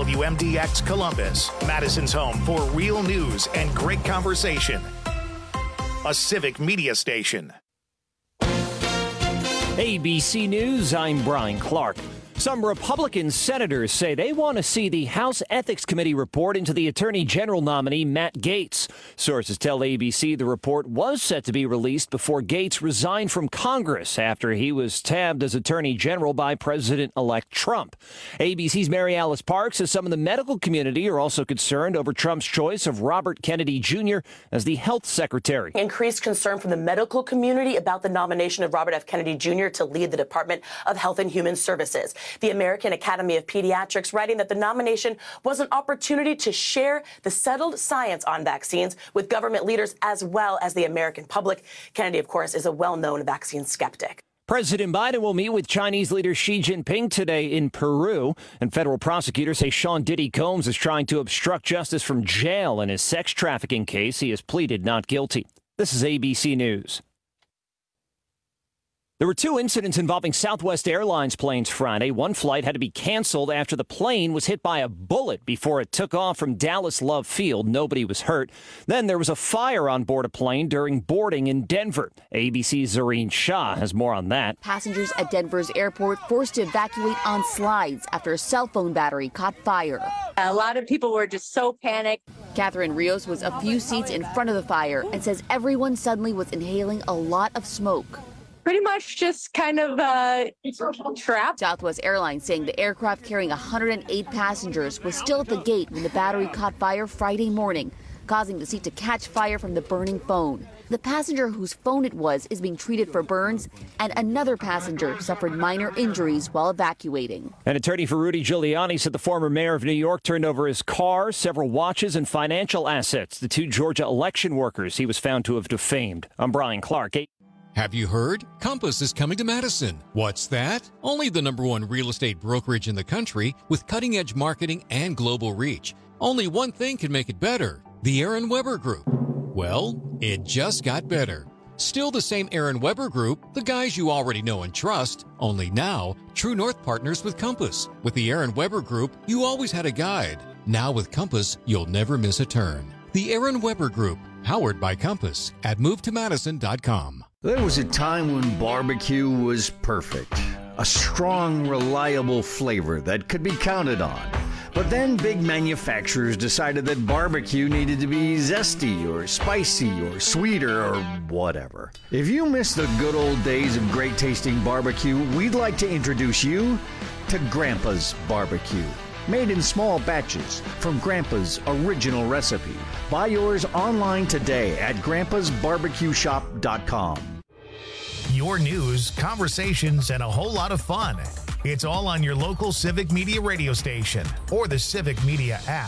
WMDX Columbus, Madison's home for real news and great conversation. A civic media station. ABC News, I'm Brian Clark. Some Republican senators say they want to see the House Ethics Committee report into the Attorney General nominee, Matt Gaetz. Sources tell ABC the report was set to be released before Gaetz resigned from Congress after he was tabbed as Attorney General by President-elect Trump. ABC's Mary Alice Parks says some in the medical community are also concerned over Trump's choice of Robert Kennedy Jr. as the health secretary. Increased concern from the medical community about the nomination of Robert F. Kennedy Jr. to lead the Department of Health and Human Services. The American Academy of Pediatrics writing that the nomination was an opportunity to share the settled science on vaccines with government leaders as well as the American public. Kennedy, of course, is a well-known vaccine skeptic. President Biden will meet with Chinese leader Xi Jinping today in Peru, and federal prosecutors say Sean Diddy Combs is trying to obstruct justice from jail in his sex trafficking case. He has pleaded not guilty. This is ABC News. There were two incidents involving Southwest Airlines planes Friday. One flight had to be canceled after the plane was hit by a bullet before it took off from Dallas Love Field. Nobody was hurt. Then there was a fire on board a plane during boarding in Denver. ABC's Zareen Shah has more on that. Passengers at Denver's airport forced to evacuate on slides after a cell phone battery caught fire. A lot of people were just so panicked. Catherine Rios was a few seats in front of the fire and says everyone suddenly was inhaling a lot of smoke. Pretty much just kind of trapped. Southwest Airlines saying the aircraft carrying 108 passengers was still at the gate when the battery caught fire Friday morning, causing the seat to catch fire from the burning phone. The passenger whose phone it was is being treated for burns, and another passenger suffered minor injuries while evacuating. An attorney for Rudy Giuliani said the former mayor of New York turned over his car, several watches, and financial assets to two Georgia election workers he was found to have defamed. I'm Brian Clark. Have you heard? Compass is coming to Madison. What's that? Only the #1 real estate brokerage in the country with cutting-edge marketing and global reach. Only one thing can make it better: the Aaron Weber Group. Well, it just got better. Still the same Aaron Weber Group, the guys you already know and trust, only now, True North partners with Compass. With the Aaron Weber Group, you always had a guide. Now with Compass, you'll never miss a turn. The Aaron Weber Group, powered by Compass at movetomadison.com. There was a time when barbecue was perfect. A strong, reliable flavor that could be counted on. But then big manufacturers decided that barbecue needed to be zesty or spicy or sweeter or whatever. If you miss the good old days of great tasting barbecue, we'd like to introduce you to Grandpa's Barbecue. Made in small batches from Grandpa's original recipe. Buy yours online today at grandpasbarbecueshop.com. Your news, conversations, and a whole lot of fun. It's all on your local Civic Media radio station or the Civic Media app.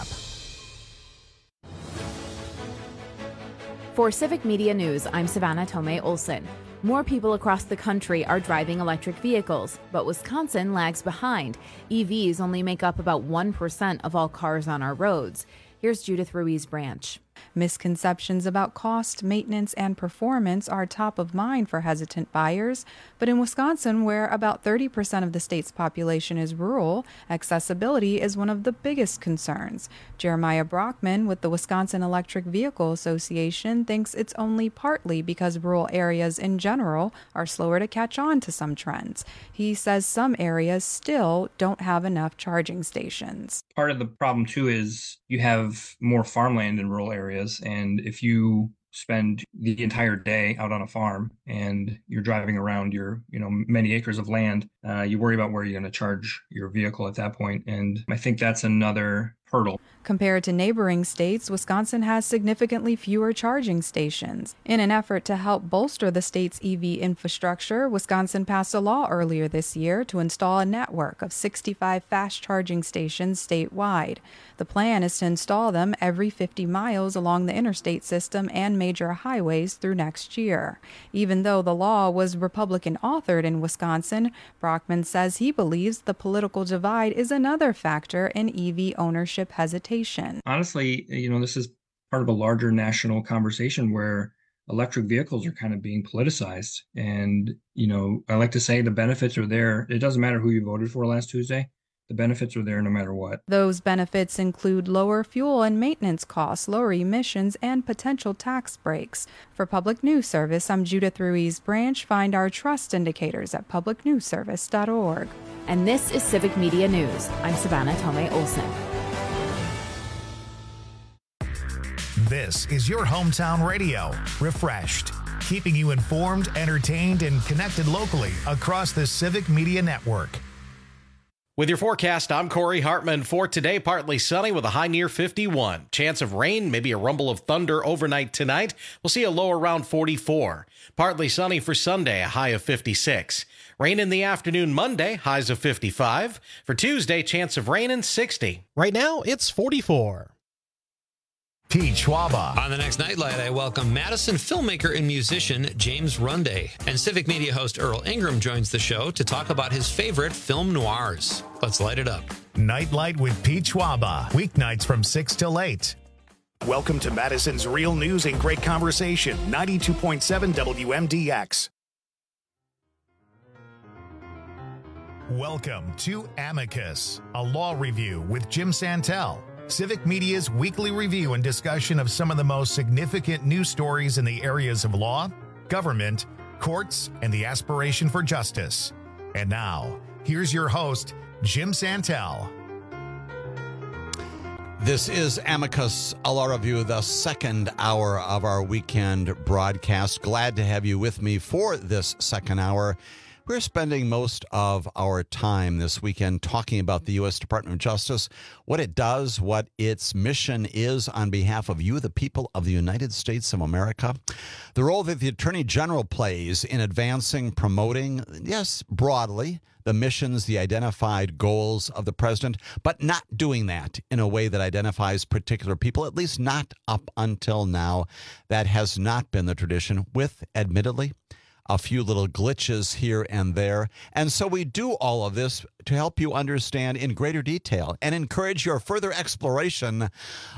For Civic Media News, I'm Savannah Tomei Olson. More people across the country are driving electric vehicles, but Wisconsin lags behind. EVs only make up about 1% of all cars on our roads. Here's Judith Ruiz-Branch. Misconceptions about cost, maintenance, and performance are top of mind for hesitant buyers. But in Wisconsin, where about 30% of the state's population is rural, accessibility is one of the biggest concerns. Jeremiah Brockman with the Wisconsin Electric Vehicle Association thinks it's only partly because rural areas in general are slower to catch on to some trends. He says some areas still don't have enough charging stations. Part of the problem, too, is you have more farmland in rural areas. And if you spend the entire day out on a farm and you're driving around your, many acres of land, you worry about where you're going to charge your vehicle at that point. And I think that's another hurdle. Compared to neighboring states, Wisconsin has significantly fewer charging stations. In an effort to help bolster the state's EV infrastructure, Wisconsin passed a law earlier this year to install a network of 65 fast charging stations statewide. The plan is to install them every 50 miles along the interstate system and major highways through next year. Even though the law was Republican-authored in Wisconsin, Brockman says he believes the political divide is another factor in EV ownership hesitation. Honestly, this is part of a larger national conversation where electric vehicles are kind of being politicized. And, I like to say the benefits are there. It doesn't matter who you voted for last Tuesday. the benefits are there no matter what. Those benefits include lower fuel and maintenance costs, lower emissions, and potential tax breaks. For Public News Service, I'm Judith Ruiz Branch. Find our trust indicators at publicnewsservice.org. And this is Civic Media News. I'm Savannah Tomei Olson. This is your hometown radio, refreshed, keeping you informed, entertained, and connected locally across the Civic Media Network. With your forecast, I'm Corey Hartman. For today, partly sunny with a high near 51. Chance of rain, maybe a rumble of thunder overnight tonight. We'll see a low around 44. Partly sunny for Sunday, a high of 56. Rain in the afternoon Monday, highs of 55. For Tuesday, chance of rain and 60. Right now, it's 44. Pete Schwaba. On the next Nightlight, I welcome Madison filmmaker and musician James Runday. And Civic Media host Earl Ingram joins the show to talk about his favorite film noirs. Let's light it up. Nightlight with Pete Schwaba. Weeknights from 6 till 8. Welcome to Madison's Real News and Great Conversation, 92.7 WMDX. Welcome to Amicus, a law review with Jim Santel. Civic Media's weekly review and discussion of some of the most significant news stories in the areas of law, government, courts, and the aspiration for justice. And now, here's your host, Jim Santel. This is Amicus, a law review, the second hour of our weekend broadcast. Glad to have you with me for this second hour. We're spending most of our time this weekend talking about the U.S. Department of Justice, what it does, what its mission is on behalf of you, the people of the United States of America, the role that the Attorney General plays in advancing, promoting, yes, broadly, the missions, the identified goals of the president, but not doing that in a way that identifies particular people, at least not up until now. That has not been the tradition, with, admittedly, a few little glitches here and there. And so we do all of this to help you understand in greater detail and encourage your further exploration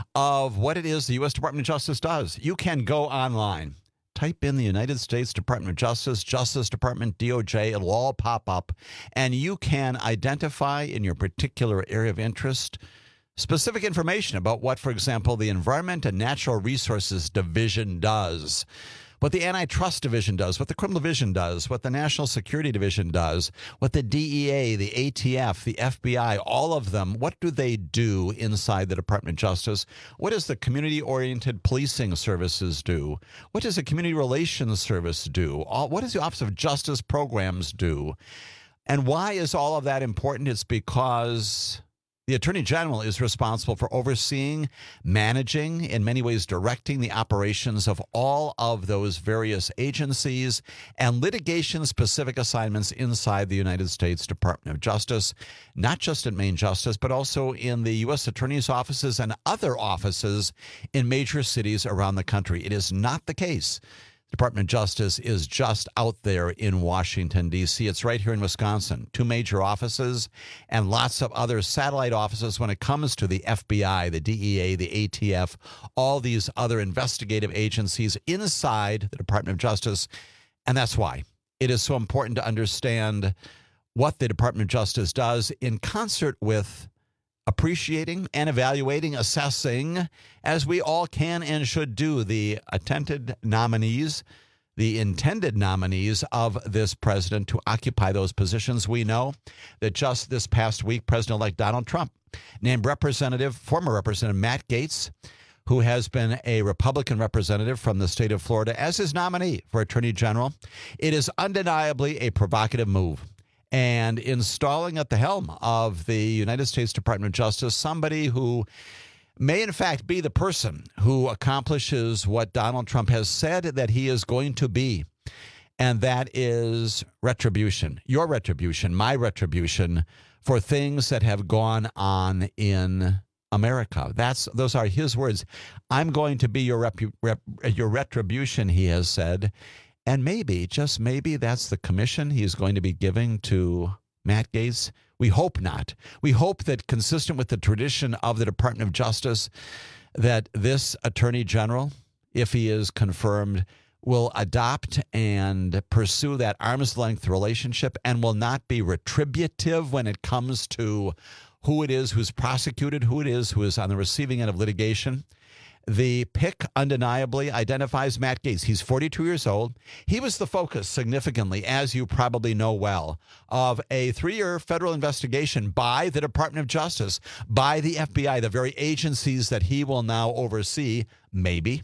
of what it is the U.S. Department of Justice does. You can go online, type in the United States Department of Justice, Justice Department, DOJ, it'll all pop up, and you can identify in your particular area of interest specific information about what, for example, the Environment and Natural Resources Division does, what the Antitrust Division does, what the Criminal Division does, what the National Security Division does, what the DEA, the ATF, the FBI, all of them, what do they do inside the Department of Justice? What does the Community-Oriented Policing Services do? What does the Community Relations Service do? What does the Office of Justice Programs do? And why is all of that important? It's because the Attorney General is responsible for overseeing, managing, in many ways directing the operations of all of those various agencies and litigation-specific assignments inside the United States Department of Justice, not just at Main Justice, but also in the U.S. Attorney's offices and other offices in major cities around the country. It is not the case Department of Justice is just out there in Washington, D.C. It's right here in Wisconsin. 2 major offices and lots of other satellite offices when it comes to the FBI, the DEA, the ATF, all these other investigative agencies inside the Department of Justice. And that's why it is so important to understand what the Department of Justice does in concert with appreciating and evaluating, assessing, as we all can and should do, the intended nominees of this president to occupy those positions. We know that just this past week, President-elect Donald Trump named former Representative Matt Gaetz, who has been a Republican representative from the state of Florida, as his nominee for Attorney General. It is undeniably a provocative move. And installing at the helm of the United States Department of Justice somebody who may in fact be the person who accomplishes what Donald Trump has said that he is going to be, and that is retribution, your retribution, my retribution for things that have gone on in America. Those are his words. I'm going to be your retribution, he has said. And maybe, just maybe, that's the commission he's going to be giving to Matt Gaetz. We hope not. We hope that, consistent with the tradition of the Department of Justice, that this Attorney General, if he is confirmed, will adopt and pursue that arm's length relationship and will not be retributive when it comes to who it is who's prosecuted, who it is who is on the receiving end of litigation. The pick undeniably identifies Matt Gaetz. He's 42 years old. He was the focus significantly, as you probably know well, of a 3-year federal investigation by the Department of Justice, by the FBI, the very agencies that he will now oversee, maybe.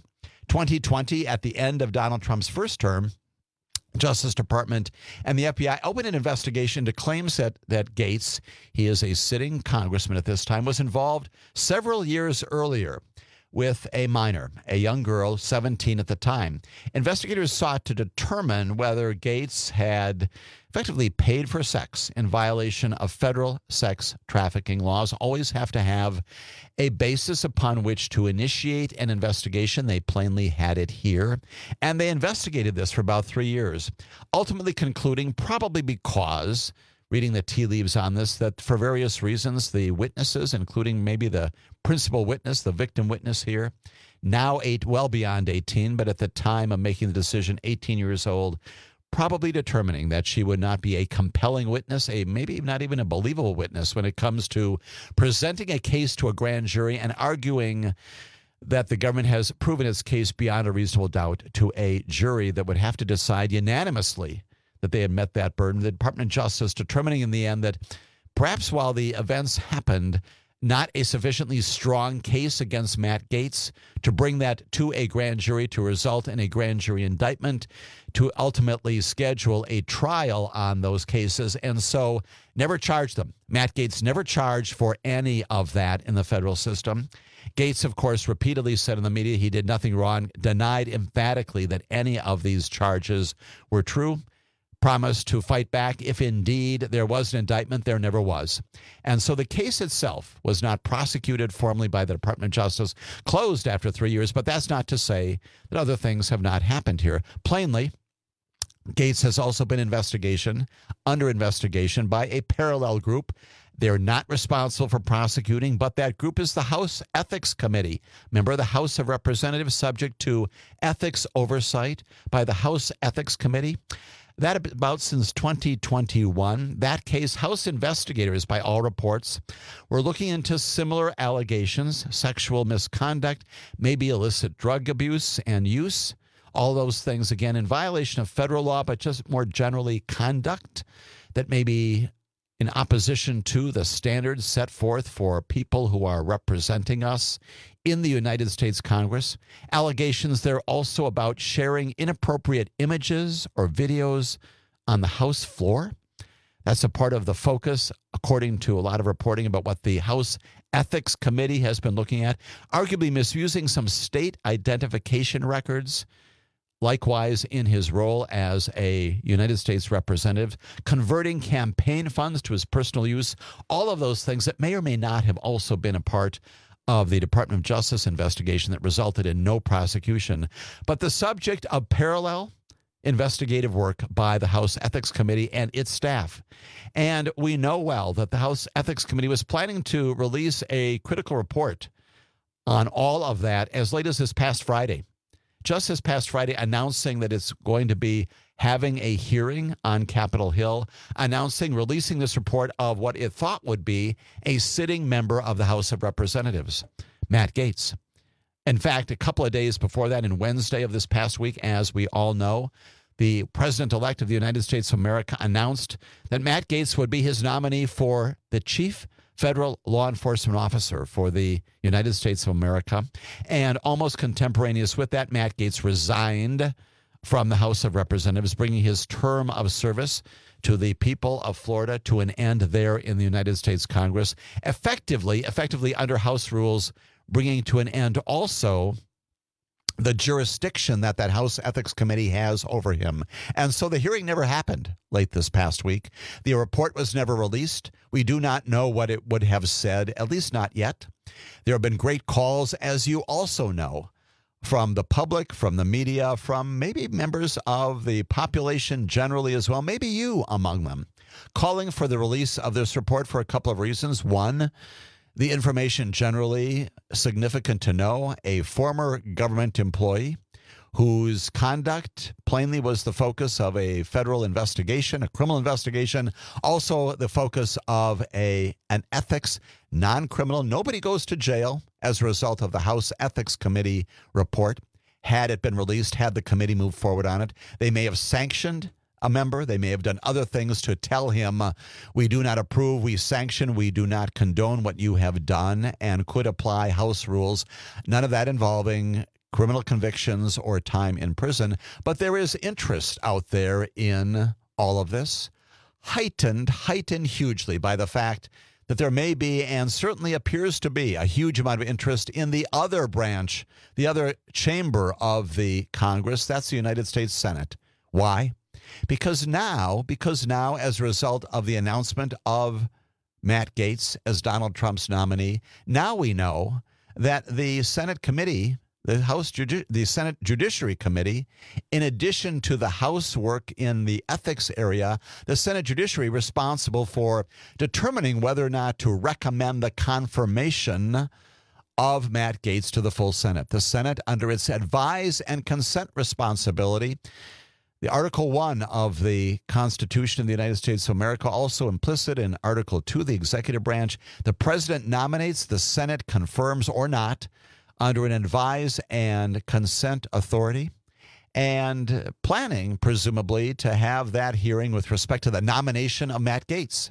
2020, at the end of Donald Trump's first term, Justice Department and the FBI opened an investigation into claims that Gaetz, he is a sitting congressman at this time, was involved several years earlier with a minor, a young girl, 17 at the time. Investigators sought to determine whether Gaetz had effectively paid for sex in violation of federal sex trafficking laws. Always have to have a basis upon which to initiate an investigation. They plainly had it here. And they investigated this for about 3 years, ultimately concluding, probably because, reading the tea leaves on this, that for various reasons, the witnesses, including maybe the principal witness, the victim witness here, now well beyond 18, but at the time of making the decision, 18 years old, probably determining that she would not be a compelling witness, a maybe not even a believable witness when it comes to presenting a case to a grand jury and arguing that the government has proven its case beyond a reasonable doubt to a jury that would have to decide unanimously that they had met that burden. The Department of Justice determining in the end that perhaps while the events happened, not a sufficiently strong case against Matt Gaetz to bring that to a grand jury, to result in a grand jury indictment, to ultimately schedule a trial on those cases, and so never charged them. Matt Gaetz never charged for any of that in the federal system. Gaetz, of course, repeatedly said in the media he did nothing wrong, denied emphatically that any of these charges were true, promised to fight back if indeed there was an indictment. There never was. And so the case itself was not prosecuted formally by the Department of Justice, closed after 3 years, but that's not to say that other things have not happened here. Plainly, Gaetz has also been under investigation by a parallel group. They're not responsible for prosecuting, but that group is the House Ethics Committee. Remember, the House of Representatives subject to ethics oversight by the House Ethics Committee. That about since 2021. That case, House investigators, by all reports, were looking into similar allegations, sexual misconduct, maybe illicit drug abuse and use, all those things, again, in violation of federal law, but just more generally conduct that may be in opposition to the standards set forth for people who are representing us in the United States Congress. Allegations there also about sharing inappropriate images or videos on the House floor. That's a part of the focus, according to a lot of reporting about what the House Ethics Committee has been looking at, arguably misusing some state identification records. Likewise, in his role as a United States representative, converting campaign funds to his personal use, all of those things that may or may not have also been a part of the Department of Justice investigation that resulted in no prosecution. But the subject of parallel investigative work by the House Ethics Committee and its staff. And we know well that the House Ethics Committee was planning to release a critical report on all of that as late as this past Friday. Just this past Friday, announcing that it's going to be having a hearing on Capitol Hill, releasing this report of what it thought would be a sitting member of the House of Representatives, Matt Gaetz. In fact, a couple of days before that, on Wednesday of this past week, as we all know, the President-elect of the United States of America announced that Matt Gaetz would be his nominee for the Chief Federal Law Enforcement Officer for the United States of America. And almost contemporaneous with that, Matt Gaetz resigned from the House of Representatives, bringing his term of service to the people of Florida to an end there in the United States Congress, effectively under House rules, bringing to an end also the jurisdiction that House Ethics Committee has over him. And so the hearing never happened late this past week. The report was never released. We do not know what it would have said, at least not yet. There have been great calls, as you also know, from the public, from the media, from maybe members of the population generally as well, maybe you among them, calling for the release of this report for a couple of reasons. One, the information generally significant to know, a former government employee whose conduct plainly was the focus of a federal investigation, a criminal investigation, also the focus of an ethics non-criminal. Nobody goes to jail as a result of the House Ethics Committee report. Had it been released, had the committee moved forward on it, they may have sanctioned a member. They may have done other things to tell him, we do not approve, we sanction, we do not condone what you have done, and could apply House rules. None of that involving criminal convictions or time in prison. But there is interest out there in all of this, heightened hugely by the fact that there may be, and certainly appears to be, a huge amount of interest in the other branch, the other chamber of the Congress. That's the United States Senate. Why? Because now, as a result of the announcement of Matt Gaetz as Donald Trump's nominee, now we know that the Senate committee, the Senate Judiciary Committee, in addition to the House work in the ethics area, the Senate Judiciary responsible for determining whether or not to recommend the confirmation of Matt Gaetz to the full Senate. The Senate, under its advise and consent responsibility, the Article 1 of the Constitution of the United States of America, also implicit in Article 2, the executive branch, the president nominates, the Senate confirms or not, under an advise and consent authority, and planning, presumably, to have that hearing with respect to the nomination of Matt Gaetz.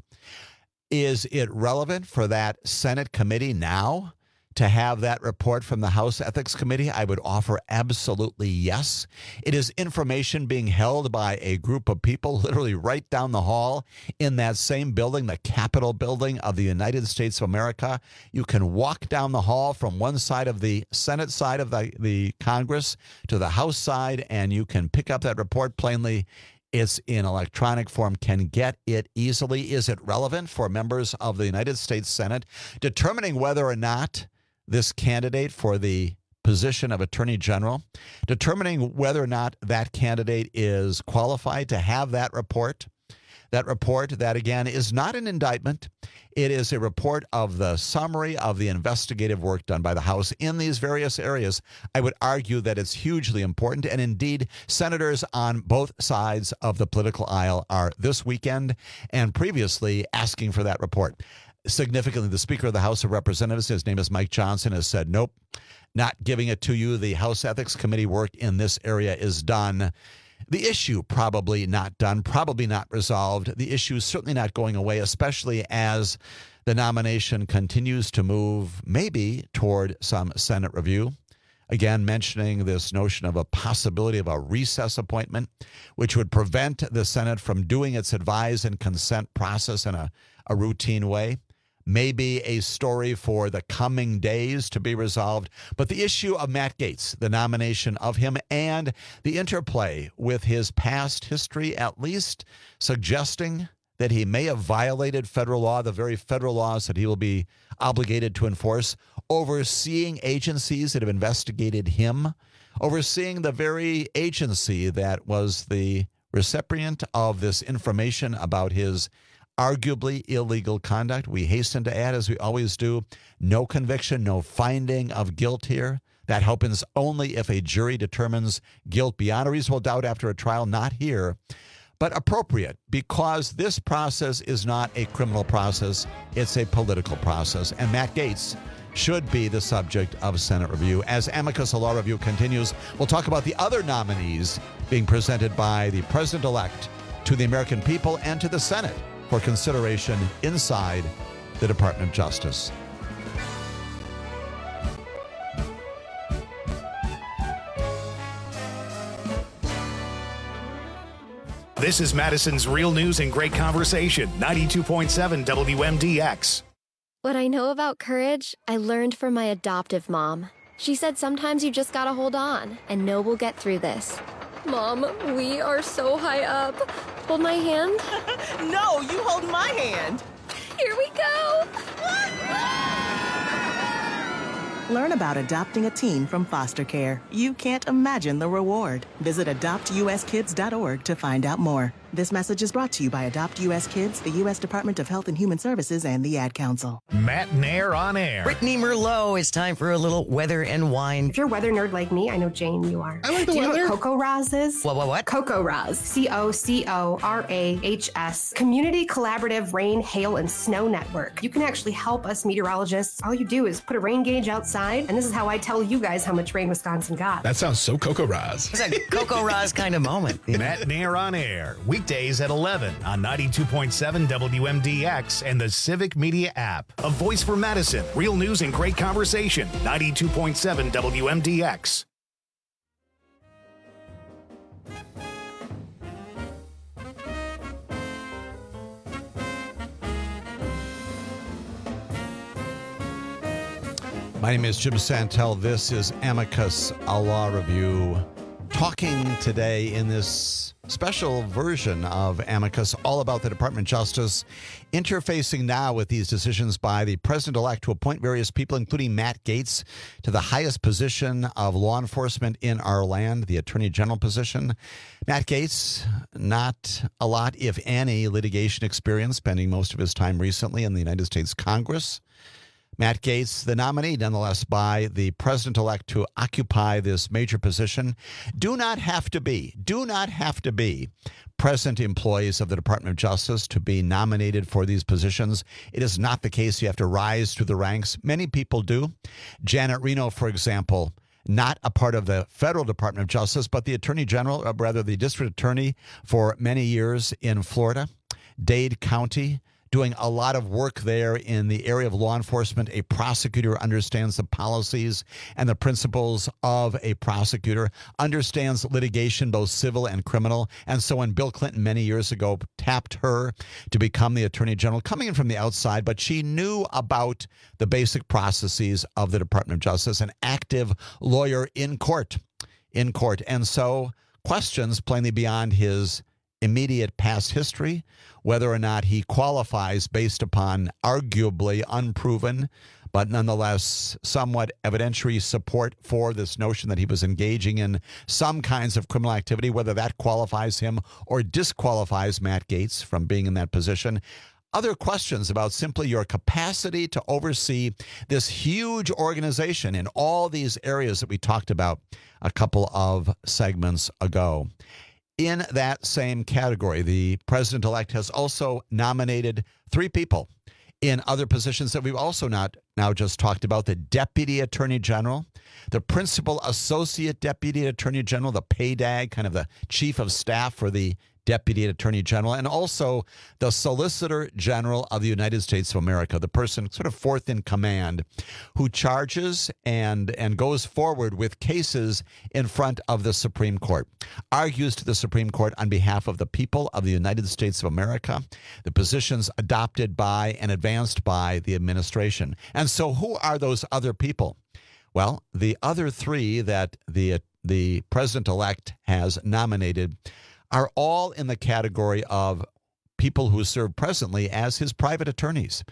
Is it relevant for that Senate committee now to have that report from the House Ethics Committee? I would offer absolutely yes. It is information being held by a group of people literally right down the hall in that same building, the Capitol building of the United States of America. You can walk down the hall from one side of the Senate side of the Congress to the House side, and you can pick up that report plainly. It's in electronic form, can get it easily. Is it relevant for members of the United States Senate determining whether or not this candidate for the position of Attorney General, determining whether or not that candidate is qualified to have that report? That report, that again, is not an indictment. It is a report of the summary of the investigative work done by the House in these various areas. I would argue that it's hugely important. And indeed, senators on both sides of the political aisle are this weekend and previously asking for that report. Significantly, the Speaker of the House of Representatives, his name is Mike Johnson, has said, nope, not giving it to you. The House Ethics Committee work in this area is done. The issue probably not done, probably not resolved. The issue is certainly not going away, especially as the nomination continues to move maybe toward some Senate review. Again, mentioning this notion of a possibility of a recess appointment, which would prevent the Senate from doing its advise and consent process in a routine way. Maybe a story for the coming days to be resolved. But the issue of Matt Gaetz, the nomination of him, and the interplay with his past history, at least suggesting that he may have violated federal law, the very federal laws that he will be obligated to enforce, overseeing agencies that have investigated him, overseeing the very agency that was the recipient of this information about his arguably illegal conduct. We hasten to add, as we always do, no conviction, no finding of guilt here. That happens only if a jury determines guilt beyond a reasonable doubt after a trial, not here. But appropriate, because this process is not a criminal process, it's a political process. And Matt Gaetz should be the subject of Senate review. As Amicus Law Review continues, we'll talk about the other nominees being presented by the president-elect to the American people and to the Senate for consideration inside the Department of Justice. This is Madison's Real News and Great Conversation, 92.7 WMDX. What I know about courage, I learned from my adoptive mom. She said sometimes you just gotta hold on and know we'll get through this. Mom, we are so high up. Hold my hand. No, you hold my hand. Here we go. Learn about adopting a teen from foster care. You can't imagine the reward. Visit adoptuskids.org to find out more. This message is brought to you by Adopt U.S. Kids, the U.S. Department of Health and Human Services, and the Ad Council. Matt Nair on air. Brittany Merlot, it's time for a little weather and wine. If you're a weather nerd like me, I know, Jane, you are. I like the Do you weather. know what CoCoRaHS is? What? CoCoRaHS. CoCoRaHS. Community Collaborative Rain, Hail, and Snow Network. You can actually help us meteorologists. All you do is put a rain gauge outside, and this is how I tell you guys how much rain Wisconsin got. That sounds so CoCoRaHS. It's a CoCoRaHS kind of moment. Matt Nair on air, weekdays at 11 on 92.7 WMDX and the Civic Media app. A voice for Madison. Real news and great conversation. 92.7 WMDX. My name is Jim Santel. This is Amicus, a law review. Talking today in this special version of Amicus all about the Department of Justice interfacing now with these decisions by the president-elect to appoint various people, including Matt Gaetz, to the highest position of law enforcement in our land, the Attorney General position. Matt Gaetz, not a lot, if any, litigation experience, spending most of his time recently in the United States Congress. Matt Gaetz, the nominee, nonetheless, by the president-elect to occupy this major position, do not have to be present employees of the Department of Justice to be nominated for these positions. It is not the case. You have to rise through the ranks. Many people do. Janet Reno, for example, not a part of the federal Department of Justice, but the Attorney General, or rather the district attorney for many years in Florida, Dade County, doing a lot of work there in the area of law enforcement. A prosecutor understands the policies and the principles of a prosecutor, understands litigation, both civil and criminal. And so when Bill Clinton many years ago tapped her to become the Attorney General, coming in from the outside, but she knew about the basic processes of the Department of Justice, an active lawyer in court. And so questions plainly beyond his immediate past history, whether or not he qualifies based upon arguably unproven, but nonetheless somewhat evidentiary support for this notion that he was engaging in some kinds of criminal activity, whether that qualifies him or disqualifies Matt Gaetz from being in that position. Other questions about simply your capacity to oversee this huge organization in all these areas that we talked about a couple of segments ago. In that same category, the president-elect has also nominated 3 people in other positions that we've also not now just talked about: the Deputy Attorney General, the Principal Associate Deputy Attorney General, the PADAG, kind of the Chief of Staff for the Deputy Attorney General, and also the Solicitor General of the United States of America, the person sort of fourth in command who charges and goes forward with cases in front of the Supreme Court, argues to the Supreme Court on behalf of the people of the United States of America, the positions adopted by and advanced by the administration. And so who are those other people? Well, the other 3 that the president-elect has nominated are all in the category of people who serve presently as his private attorneys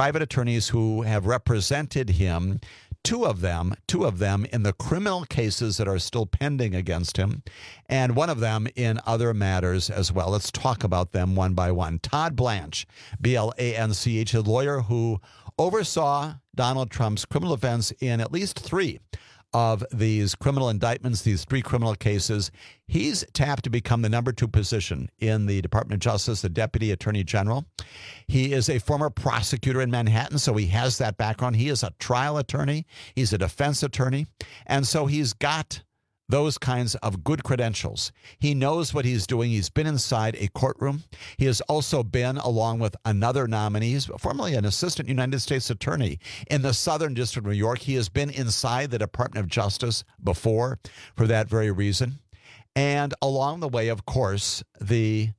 who have represented him, two of them in the criminal cases that are still pending against him, and one of them in other matters as well. Let's talk about them one by one. Todd Blanche, Blanch, a lawyer who oversaw Donald Trump's criminal defense in at least 3 of these criminal indictments, these 3 criminal cases. He's tapped to become the number 2 position in the Department of Justice, the Deputy Attorney General. He is a former prosecutor in Manhattan, so he has that background. He is a trial attorney. He's a defense attorney. And so he's got those kinds of good credentials. He knows what he's doing. He's been inside a courtroom. He has also been, along with another nominee, he's formerly an assistant United States attorney in the Southern District of New York. He has been inside the Department of Justice before for that very reason. And along the way, of course, the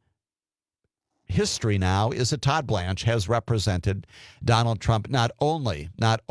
history now is that Todd Blanche has represented Donald Trump not only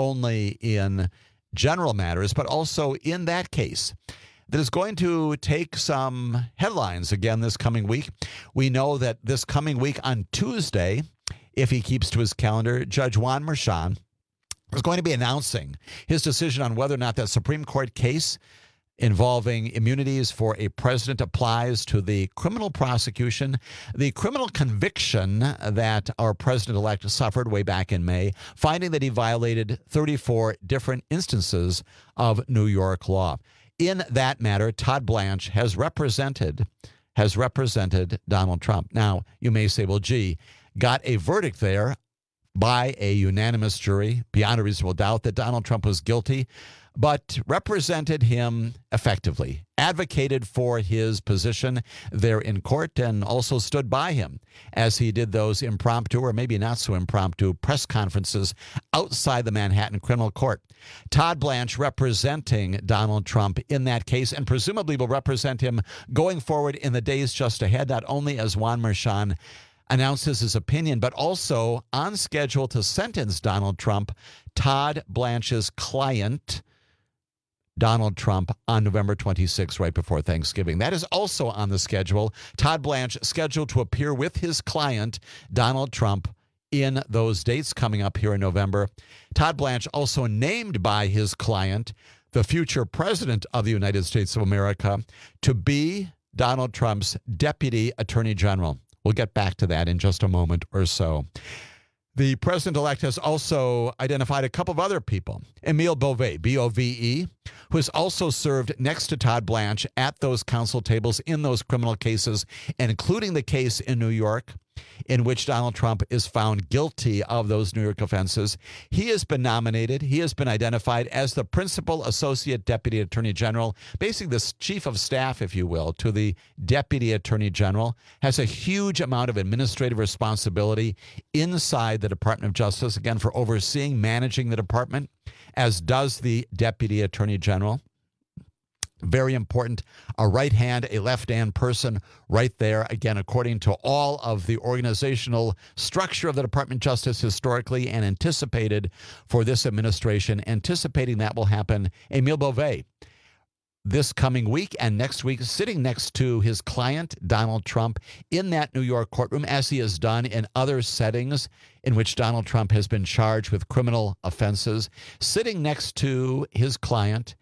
in general matters, but also in that case that is going to take some headlines again this coming week. We know that this coming week on Tuesday, if he keeps to his calendar, Judge Juan Merchan is going to be announcing his decision on whether or not that Supreme Court case involving immunities for a president applies to the criminal prosecution, the criminal conviction that our president-elect suffered way back in May, finding that he violated 34 different instances of New York law. In that matter, Todd Blanche has represented Donald Trump. Now, you may say, well, gee, got a verdict there by a unanimous jury, beyond a reasonable doubt, that Donald Trump was guilty, but represented him effectively, advocated for his position there in court, and also stood by him as he did those impromptu, or maybe not so impromptu, press conferences outside the Manhattan criminal court. Todd Blanche representing Donald Trump in that case, and presumably will represent him going forward in the days just ahead, not only as Juan Merchan announces his opinion, but also on schedule to sentence Donald Trump, Todd Blanche's client, Donald Trump, on November 26, right before Thanksgiving. That is also on the schedule. Todd Blanche scheduled to appear with his client, Donald Trump, in those dates coming up here in November. Todd Blanche also named by his client, the future president of the United States of America, to be Donald Trump's deputy attorney general. We'll get back to that in just a moment or so. The president-elect has also identified a couple of other people. Emile Bove, B-O-V-E, who has also served next to Todd Blanche at those counsel tables in those criminal cases, including the case in New York, in which Donald Trump is found guilty of those New York offenses. He has been nominated. He has been identified as the principal associate deputy attorney general, basically the chief of staff, if you will, to the deputy attorney general, has a huge amount of administrative responsibility inside the Department of Justice, again, for overseeing, managing the department, as does the deputy attorney general. Very important, a right hand, a left hand person right there, again, according to all of the organizational structure of the Department of Justice historically and anticipated for this administration, anticipating that will happen. Emile Bove, this coming week and next week, sitting next to his client, Donald Trump, in that New York courtroom, as he has done in other settings in which Donald Trump has been charged with criminal offenses, sitting next to his client,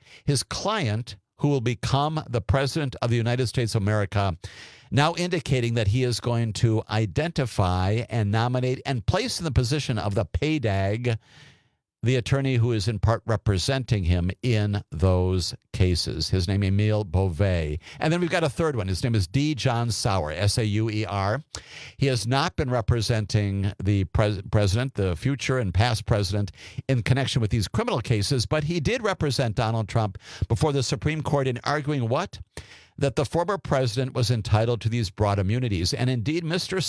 who will become the president of the United States of America, now indicating that he is going to identify and nominate and place in the position of the PAYDAG the attorney who is in part representing him in those cases. His name, Emile Bove. And then we've got a third one. His name is D. John Sauer, S-A-U-E-R. He has not been representing the president, the future and past president, in connection with these criminal cases, but he did represent Donald Trump before the Supreme Court in arguing what? That the former president was entitled to these broad immunities. And indeed, Mr.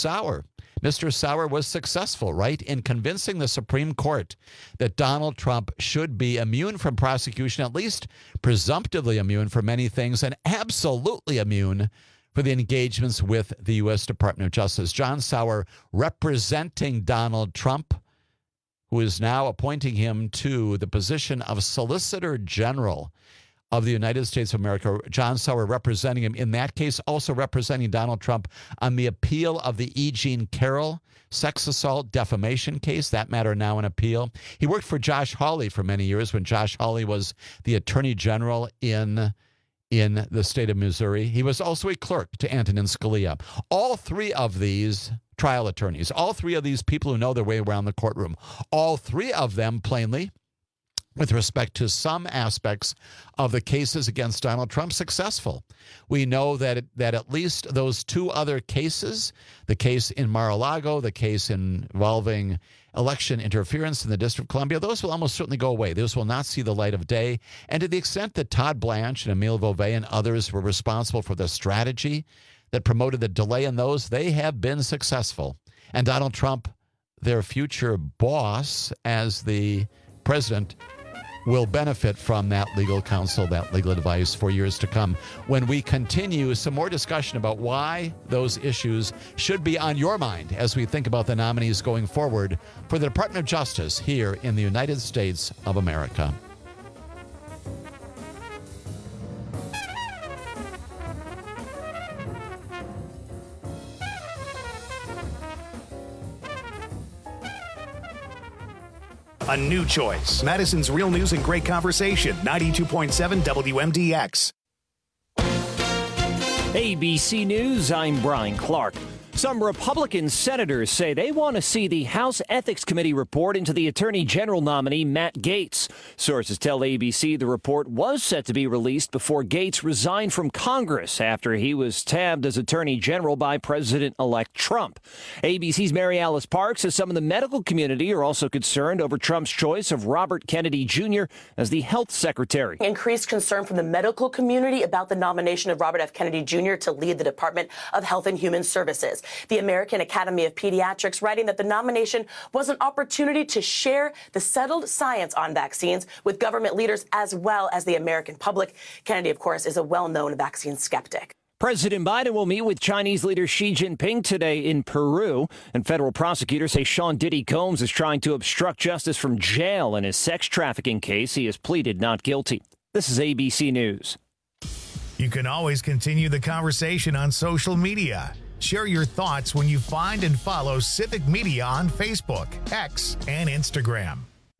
Sauer was successful, right, in convincing the Supreme Court that Donald Trump should be immune from prosecution, at least presumptively immune for many things, and absolutely immune for the engagements with the U.S. Department of Justice. John Sauer representing Donald Trump, who is now appointing him to the position of Solicitor General of the United States of America. John Sauer representing him in that case, also representing Donald Trump on the appeal of the E. Jean Carroll sex assault defamation case. That matter now in appeal. He worked for Josh Hawley for many years when Josh Hawley was the Attorney General in the state of Missouri. He was also a clerk to Antonin Scalia. All three of these trial attorneys, all three of these people who know their way around the courtroom, all three of them plainly, with respect to some aspects of the cases against Donald Trump, successful. We know that at least those two other cases, the case in Mar-a-Lago, the case involving election interference in the District of Columbia, those will almost certainly go away. Those will not see the light of day. And to the extent that Todd Blanche and Emile Bove and others were responsible for the strategy that promoted the delay in those, they have been successful. And Donald Trump, their future boss as the president, will benefit from that legal counsel, that legal advice for years to come. When we continue, some more discussion about why those issues should be on your mind as we think about the nominees going forward for the Department of Justice here in the United States of America. A new choice. Madison's Real News and Great Conversation, 92.7 WMDX. ABC News, I'm Brian Clark. Some Republican senators say they want to see the House Ethics Committee report into the Attorney General nominee, Matt Gaetz. Sources tell ABC the report was set to be released before Gaetz resigned from Congress after he was tabbed as Attorney General by President-elect Trump. ABC's Mary Alice Parks says some in the medical community are also concerned over Trump's choice of Robert Kennedy Jr. as the health secretary. Increased concern from the medical community about the nomination of Robert F. Kennedy Jr. to lead the Department of Health and Human Services. The American Academy of Pediatrics writing that the nomination was an opportunity to share the settled science on vaccines with government leaders as well as the American public. Kennedy, of course, is a well-known vaccine skeptic. President Biden will meet with Chinese leader Xi Jinping today in Peru, and federal prosecutors say Sean Diddy Combs is trying to obstruct justice from jail in his sex trafficking case. He has pleaded not guilty. This is ABC News. You can always continue the conversation on social media. Share your thoughts when you find and follow Civic Media on Facebook, X, and Instagram.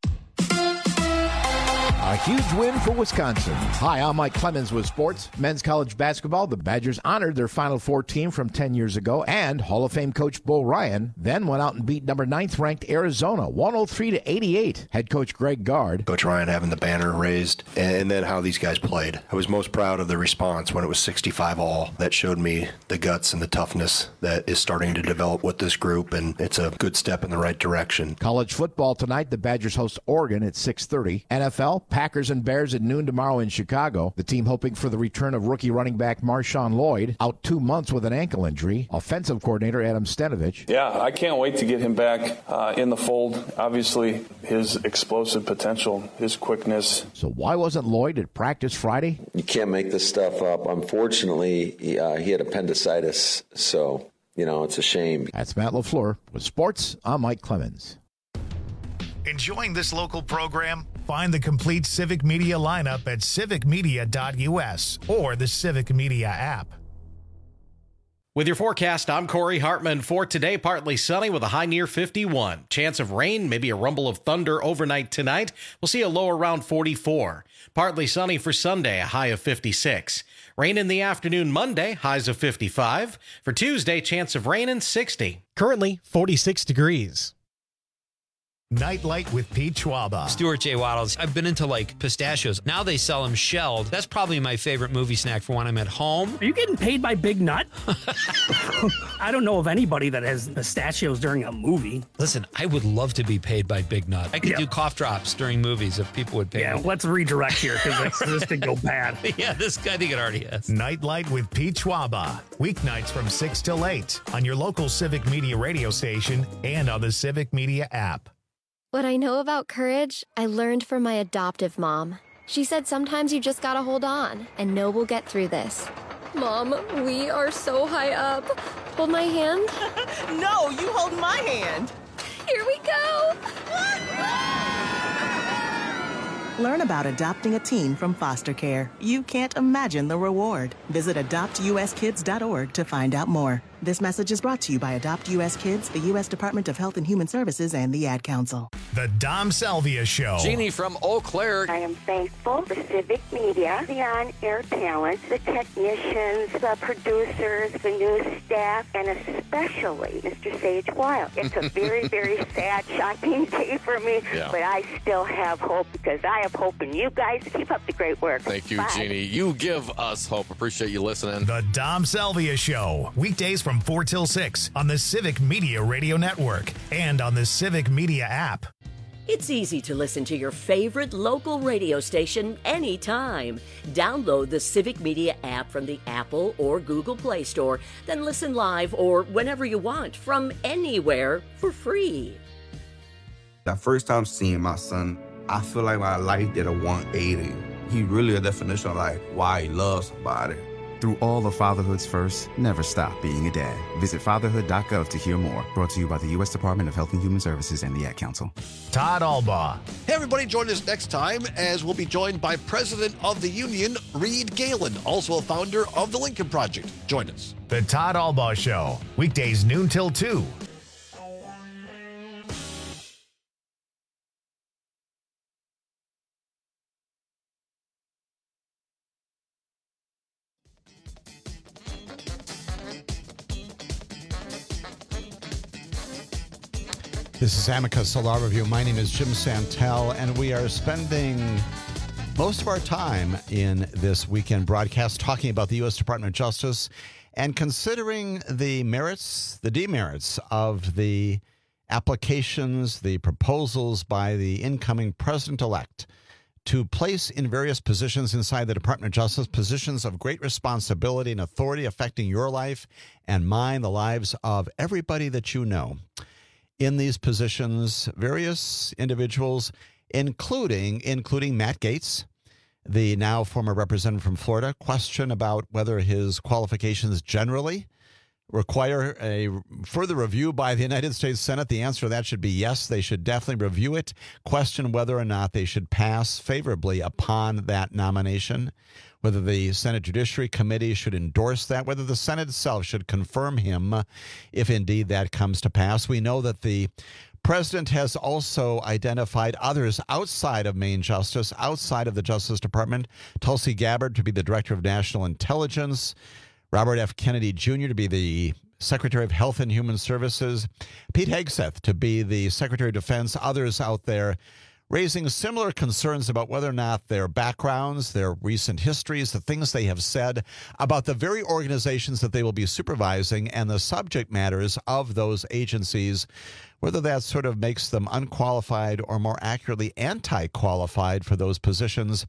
A huge win for Wisconsin. Hi, I'm Mike Clemens with sports. Men's college basketball, the Badgers honored their Final Four team from 10 years ago, and Hall of Fame coach Bo Ryan then went out and beat number 9th ranked Arizona, 103-88. Head coach Greg Gard. Coach Ryan having the banner raised, and then how these guys played. I was most proud of the response when it was 65-all. That showed me the guts and the toughness that is starting to develop with this group, and it's a good step in the right direction. College football tonight, the Badgers host Oregon at 6:30. NFL, Packers and Bears at noon tomorrow in Chicago. The team hoping for the return of rookie running back Marshawn Lloyd, out 2 months with an ankle injury. Offensive coordinator Adam Stenavich. Yeah, I can't wait to get him back in the fold. Obviously, his explosive potential, his quickness. So why wasn't Lloyd at practice Friday? You can't make this stuff up. Unfortunately, he had appendicitis, so, it's a shame. That's Matt LaFleur. With sports, I'm Mike Clemens. Enjoying this local program? Find the complete Civic Media lineup at civicmedia.us or the Civic Media app. With your forecast, I'm Corey Hartman. For today, partly sunny with a high near 51. Chance of rain, maybe a rumble of thunder overnight tonight. We'll see a low around 44. Partly sunny for Sunday, a high of 56. Rain in the afternoon Monday, highs of 55. For Tuesday, chance of rain and 60. Currently 46 degrees. Nightlight with Pete Schwaba. Stuart J. Waddles. I've been into pistachios. Now they sell them shelled. That's probably my favorite movie snack for when I'm at home. Are you getting paid by Big Nut? I don't know of anybody that has pistachios during a movie. Listen, I would love to be paid by Big Nut. I could do cough drops during movies if people would pay me. Let's redirect here because this could go bad. Yeah, I think it already has. Nightlight with Pete Schwaba. Weeknights from 6 till 8 on your local Civic Media radio station and on the Civic Media app. What I know about courage, I learned from my adoptive mom. She said sometimes you just gotta hold on and know we'll get through this. Mom, we are so high up. Hold my hand. No, you hold my hand. Here we go. Learn about adopting a teen from foster care. You can't imagine the reward. Visit adoptuskids.org to find out more. This message is brought to you by Adopt U.S. Kids, the U.S. Department of Health and Human Services, and the Ad Council. The Dom Salvia Show. Jeannie from Eau Claire. I am thankful for Civic Media, the on-air talent, the technicians, the producers, the news staff, and especially Mr. Sage Wild. It's a very, very sad, shocking day for me, but I still have hope because I have hope in you guys. Keep up the great work. Thank you, Bye. Jeannie. You give us hope. Appreciate you listening. The Dom Salvia Show. Weekdays from 4 till 6 on the Civic Media Radio Network and on the Civic Media app. It's easy to listen to your favorite local radio station anytime. Download the Civic Media app from the Apple or Google Play Store, then listen live or whenever you want from anywhere for free. The first time seeing my son, I feel like my life did a 180. He really a definition of why he loves somebody. Through all of fatherhood's first, never stop being a dad. Visit fatherhood.gov to hear more. Brought to you by the U.S. Department of Health and Human Services and the Ad Council. Todd Albaugh. Hey, everybody, join us next time as we'll be joined by President of the Union, Reed Galen, also a founder of the Lincoln Project. Join us. The Todd Albaugh Show. Weekdays noon till 2. This is Amicus Law Review. My name is Jim Santel, and we are spending most of our time in this weekend broadcast talking about the U.S. Department of Justice and considering the merits, the demerits of the applications, the proposals by the incoming president-elect to place in various positions inside the Department of Justice, positions of great responsibility and authority affecting your life and mine, the lives of everybody that you know. In these positions, various individuals, including Matt Gaetz, the now former representative from Florida, question about whether his qualifications generally require a further review by the United States Senate. The answer to that should be yes. They should definitely review it, question whether or not they should pass favorably upon that nomination, whether the Senate Judiciary Committee should endorse that, whether the Senate itself should confirm him if indeed that comes to pass. We know that the president has also identified others outside of Main Justice, outside of the Justice Department, Tulsi Gabbard to be the Director of National Intelligence, Robert F. Kennedy Jr. to be the Secretary of Health and Human Services, Pete Hegseth to be the Secretary of Defense, others out there raising similar concerns about whether or not their backgrounds, their recent histories, the things they have said about the very organizations that they will be supervising and the subject matters of those agencies, whether that sort of makes them unqualified or more accurately anti-qualified for those positions.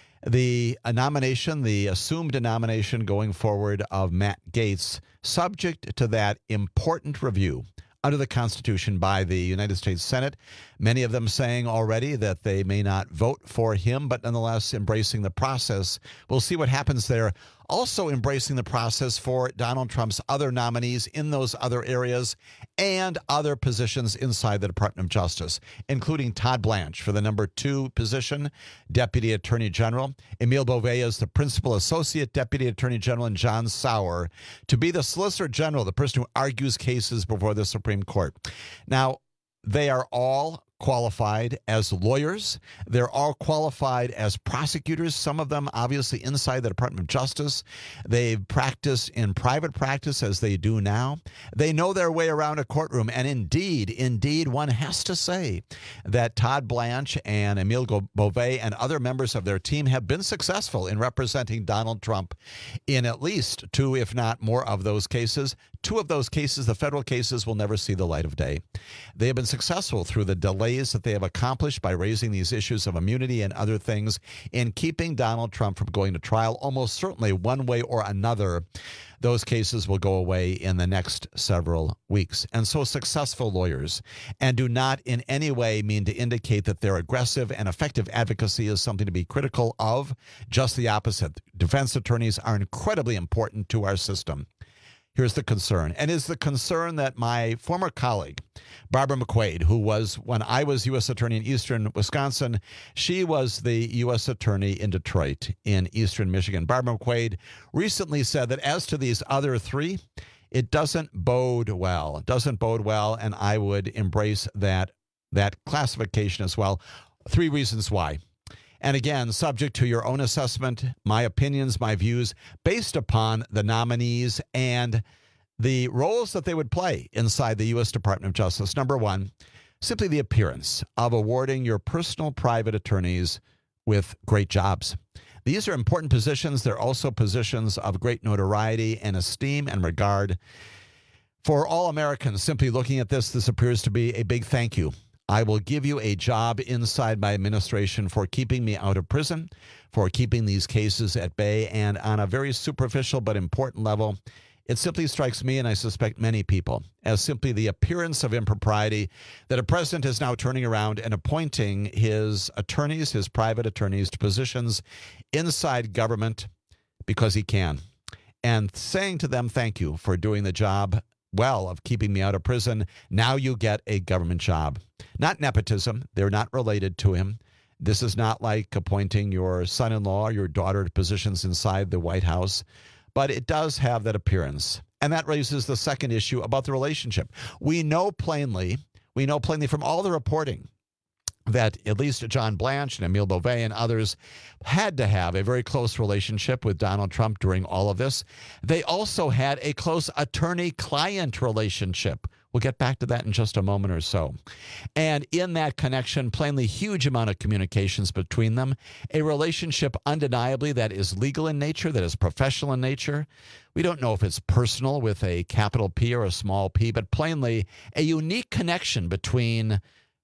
The nomination, the assumed nomination going forward of Matt Gaetz, subject to that important review under the Constitution by the United States Senate, many of them saying already that they may not vote for him, but nonetheless embracing the process. We'll see what happens there. Also embracing the process for Donald Trump's other nominees in those other areas and other positions inside the Department of Justice, including Todd Blanche for the number 2 position, Deputy Attorney General, Emile Beauvais as the Principal Associate Deputy Attorney General, and John Sauer to be the Solicitor General, the person who argues cases before the Supreme Court. Now, they are all qualified as lawyers. They're all qualified as prosecutors, some of them obviously inside the Department of Justice. They've practiced in private practice as they do now. They know their way around a courtroom. And indeed, one has to say that Todd Blanche and Emile Beauvais and other members of their team have been successful in representing Donald Trump in at least 2, if not more, of those cases. 2 of those cases, the federal cases, will never see the light of day. They have been successful through the delays that they have accomplished by raising these issues of immunity and other things in keeping Donald Trump from going to trial. Almost certainly one way or another, those cases will go away in the next several weeks. And so successful lawyers, and do not in any way mean to indicate that their aggressive and effective advocacy is something to be critical of. Just the opposite. Defense attorneys are incredibly important to our system. Here's the concern, and is the concern that my former colleague, Barbara McQuaid, who was, when I was U.S. Attorney in eastern Wisconsin, she was the U.S. Attorney in Detroit in eastern Michigan. Barbara McQuaid recently said that as to these other 3, it doesn't bode well. It doesn't bode well, and I would embrace that classification as well. 3 reasons why. And again, subject to your own assessment, my opinions, my views, based upon the nominees and the roles that they would play inside the U.S. Department of Justice. Number 1, simply the appearance of awarding your personal private attorneys with great jobs. These are important positions. They're also positions of great notoriety and esteem and regard. For all Americans simply looking at this appears to be a big thank you. I will give you a job inside my administration for keeping me out of prison, for keeping these cases at bay, and on a very superficial but important level, it simply strikes me, and I suspect many people, as simply the appearance of impropriety that a president is now turning around and appointing his attorneys, his private attorneys, to positions inside government because he can, and saying to them, thank you for doing the job well of keeping me out of prison. Now you get a government job. Not nepotism. They're not related to him. This is not like appointing your son-in-law or your daughter to positions inside the White House, but it does have that appearance. And that raises the second issue about the relationship. We know plainly from all the reporting that at least John Blanche and Emile Beauvais and others had to have a very close relationship with Donald Trump during all of this. They also had a close attorney-client relationship We'll get back to that in just a moment or so. And in that connection, plainly huge amount of communications between them, a relationship undeniably that is legal in nature, that is professional in nature. We don't know if it's personal with a capital P or a small p, but plainly a unique connection between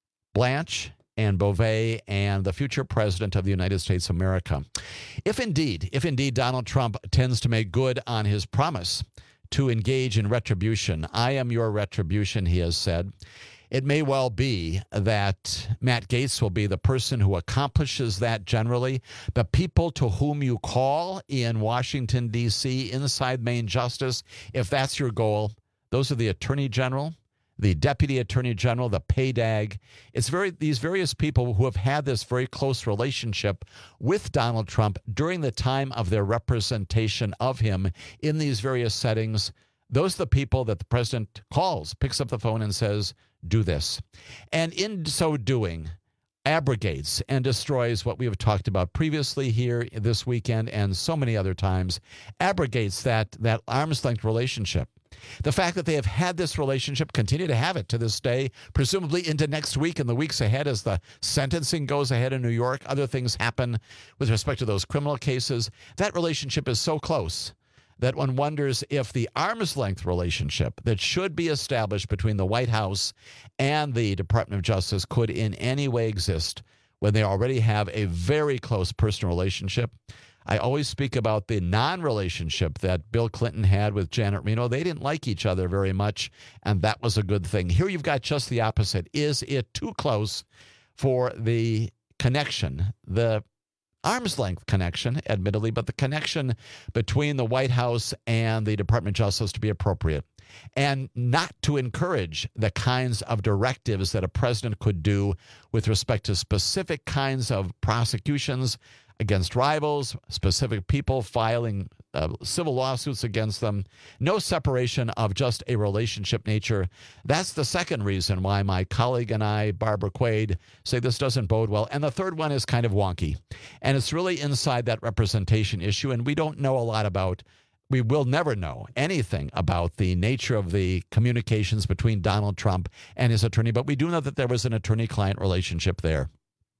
Blanche and Beauvais and the future president of the United States of America. If indeed Donald Trump tends to make good on his promise to engage in retribution, I am your retribution, he has said, it may well be that Matt Gaetz will be the person who accomplishes that generally. The people to whom you call in Washington, D.C., inside Main Justice, if that's your goal, those are the Attorney General, the Deputy Attorney General, the PAYDAG. It's these various people who have had this very close relationship with Donald Trump during the time of their representation of him in these various settings. Those are the people that the president calls, picks up the phone and says, do this. And in so doing, abrogates and destroys what we have talked about previously here this weekend and so many other times, abrogates that arm's length relationship. The fact that they have had this relationship, continue to have it to this day, presumably into next week and the weeks ahead as the sentencing goes ahead in New York, other things happen with respect to those criminal cases, that relationship is so close that one wonders if the arm's length relationship that should be established between the White House and the Department of Justice could in any way exist when they already have a very close personal relationship. I always speak about the non-relationship that Bill Clinton had with Janet Reno. They didn't like each other very much, and that was a good thing. Here you've got just the opposite. Is it too close for the connection, the arm's length connection, admittedly, but the connection between the White House and the Department of Justice to be appropriate, and not to encourage the kinds of directives that a president could do with respect to specific kinds of prosecutions against rivals, specific people filing civil lawsuits against them, no separation of just a relationship nature. That's the second reason why my colleague and I, Barbara Quaid, say this doesn't bode well. And the third one is kind of wonky. And it's really inside that representation issue, and we don't know a lot about, we will never know anything about the nature of the communications between Donald Trump and his attorney, but we do know that there was an attorney-client relationship there.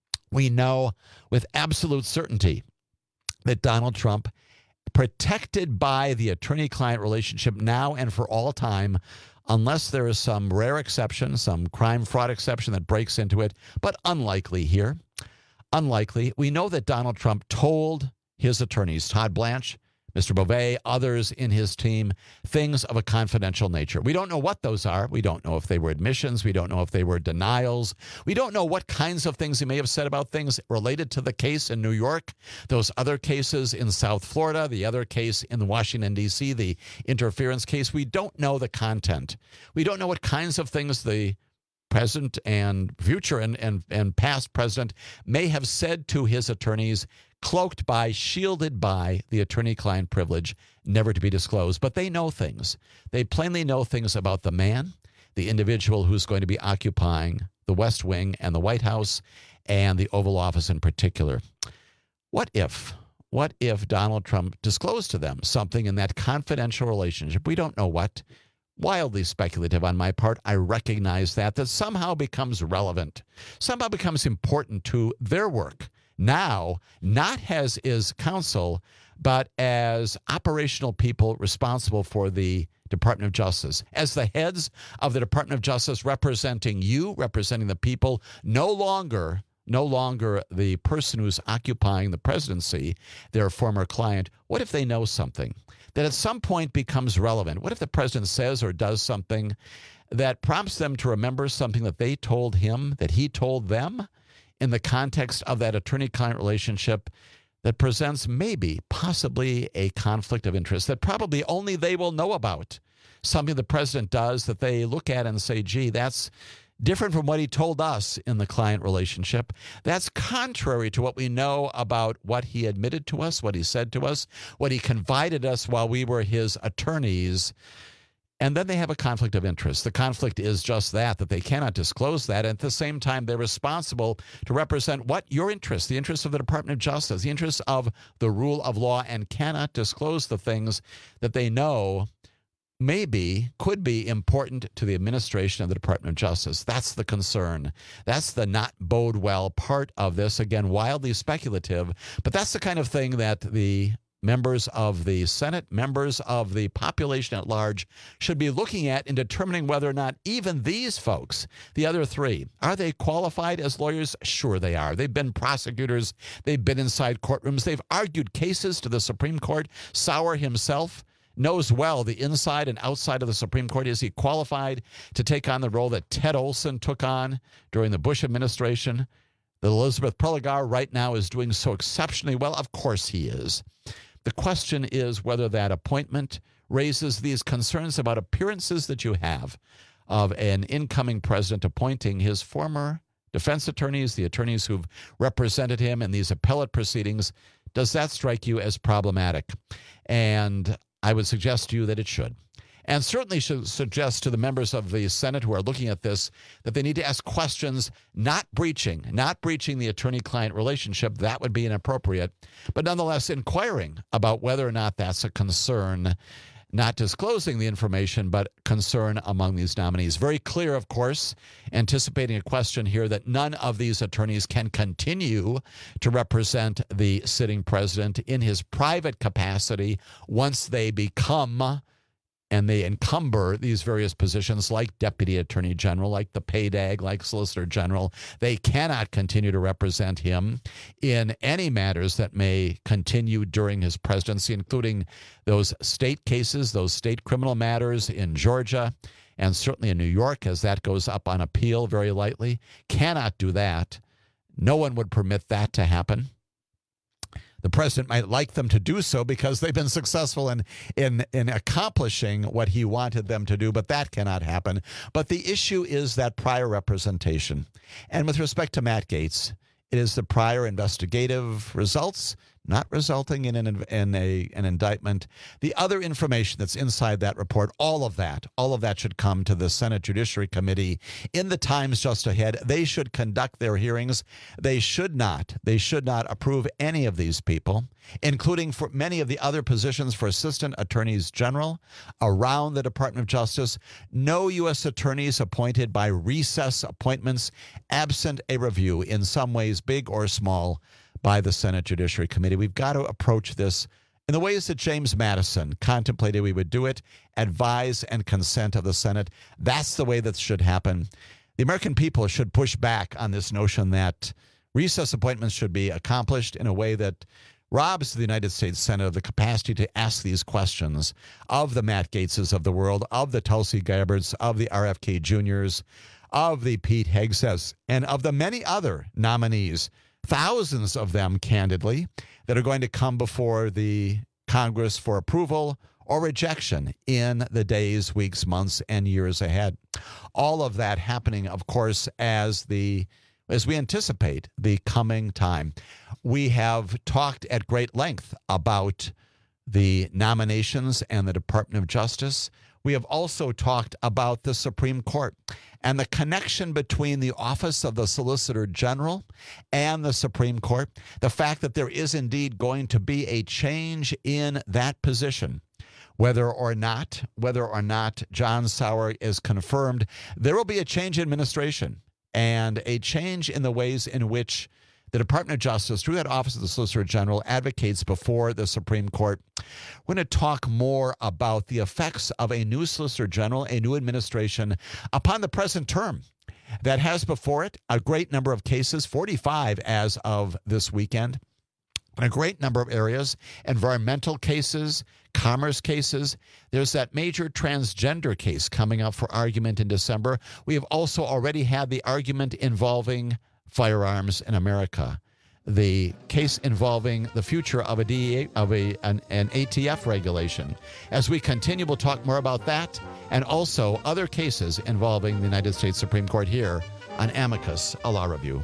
We know with absolute certainty that Donald Trump, protected by the attorney-client relationship now and for all time, unless there is some rare exception, some crime fraud exception that breaks into it, but unlikely here. Unlikely. We know that Donald Trump told his attorneys, Todd Blanche, Mr. Beauvais, others in his team, things of a confidential nature. We don't know what those are. We don't know if they were admissions. We don't know if they were denials. We don't know what kinds of things he may have said about things related to the case in New York, those other cases in South Florida, the other case in Washington, D.C., the interference case. We don't know the content. We don't know what kinds of things the present and future and past president may have said to his attorneys, cloaked by, shielded by the attorney-client privilege, never to be disclosed. But they know things. They plainly know things about the man, the individual who's going to be occupying the West Wing and the White House and the Oval Office in particular. What if Donald Trump disclosed to them something in that confidential relationship? We don't know what. Wildly speculative on my part. I recognize that somehow becomes relevant, somehow becomes important to their work. Now, not as is counsel, but as operational people responsible for the Department of Justice. As the heads of the Department of Justice representing you, representing the people, no longer the person who's occupying the presidency, their former client. What if they know something that at some point becomes relevant? What if the president says or does something that prompts them to remember something that they told him, that he told them, in the context of that attorney-client relationship that presents maybe, possibly a conflict of interest that probably only they will know about? Something the president does that they look at and say, gee, that's different from what he told us in the client relationship. That's contrary to what we know about what he admitted to us, what he said to us, what he confided us while we were his attorneys. And then they have a conflict of interest. The conflict is just that they cannot disclose that. And at the same time, they're responsible to represent what? Your interests, the interests of the Department of Justice, the interests of the rule of law, and cannot disclose the things that they know could be important to the administration of the Department of Justice. That's the concern. That's the not bode well part of this. Again, wildly speculative, but that's the kind of thing that the members of the Senate, members of the population at large, should be looking at in determining whether or not even these folks, the other three, are they qualified as lawyers? Sure they are. They've been prosecutors. They've been inside courtrooms. They've argued cases to the Supreme Court. Sauer himself knows well the inside and outside of the Supreme Court. Is he qualified to take on the role that Ted Olson took on during the Bush administration? That Elizabeth Prelogar right now is doing so exceptionally well? Of course he is. The question is whether that appointment raises these concerns about appearances that you have of an incoming president appointing his former defense attorneys, the attorneys who've represented him in these appellate proceedings. Does that strike you as problematic? And I would suggest to you that it should. And certainly should suggest to the members of the Senate who are looking at this that they need to ask questions, not breaching the attorney-client relationship. That would be inappropriate. But nonetheless, inquiring about whether or not that's a concern, not disclosing the information, but concern among these nominees. Very clear, of course, anticipating a question here that none of these attorneys can continue to represent the sitting president in his private capacity once they become and they encumber these various positions like Deputy Attorney General, like the PAYDAG, like Solicitor General. They cannot continue to represent him in any matters that may continue during his presidency, including those state cases, those state criminal matters in Georgia, and certainly in New York, as that goes up on appeal very likely. Cannot do that. No one would permit that to happen. The president might like them to do so because they've been successful in accomplishing what he wanted them to do, but that cannot happen. But the issue is that prior representation. And with respect to Matt Gaetz, it is the prior investigative results not resulting in an indictment. The other information that's inside that report, all of that should come to the Senate Judiciary Committee in the times just ahead. They should conduct their hearings. They should not approve any of these people, including for many of the other positions for assistant attorneys general around the Department of Justice. No U.S. attorneys appointed by recess appointments absent a review, in some ways big or small, by the Senate Judiciary Committee. We've got to approach this in the ways that James Madison contemplated we would do it, advise and consent of the Senate. That's the way that should happen. The American people should push back on this notion that recess appointments should be accomplished in a way that robs the United States Senate of the capacity to ask these questions of the Matt Gaetzes of the world, of the Tulsi Gabbards, of the RFK Juniors, of the Pete Hegseths, and of the many other nominees, thousands of them, candidly, that are going to come before the Congress for approval or rejection in the days, weeks, months, and years ahead. All of that happening, of course, as we anticipate the coming time. We have talked at great length about the nominations and the Department of Justice. We have also talked about the Supreme Court and the connection between the office of the Solicitor General and the Supreme Court. The fact that there is indeed going to be a change in that position. Whether or not John Sauer is confirmed, there will be a change in administration and a change in the ways in which the Department of Justice, through that Office of the Solicitor General, advocates before the Supreme Court. We're going to talk more about the effects of a new Solicitor General, a new administration, upon the present term that has before it a great number of cases, 45 as of this weekend, in a great number of areas, environmental cases, commerce cases. There's that major transgender case coming up for argument in December. We have also already had the argument involving firearms in America, the case involving the future of an ATF regulation. As we continue, we'll talk more about that and also other cases involving the United States Supreme Court here on Amicus, a law review.